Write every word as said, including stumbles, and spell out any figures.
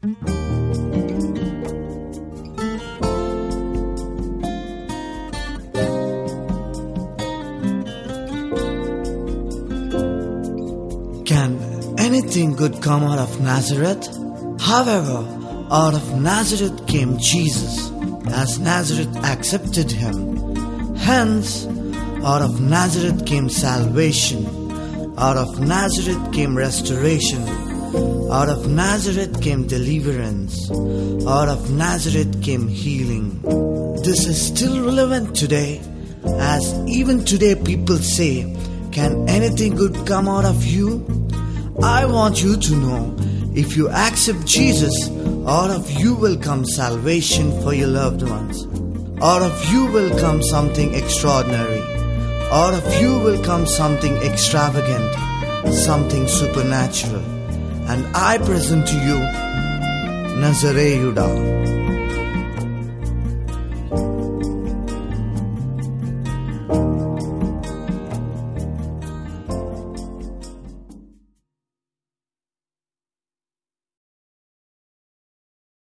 Can anything good come out of Nazareth? However, out of Nazareth came Jesus, as Nazareth accepted him. Hence, out of Nazareth came salvation. Out of Nazareth came restoration. Out of Nazareth came deliverance. Out of Nazareth came healing. This is still relevant today, as even today people say, "Can anything good come out of you?" I want you to know, if you accept Jesus, out of you will come salvation for your loved ones. Out of you will come something extraordinary. Out of you will come something extravagant, something supernatural. And I present to you Nazareyuda.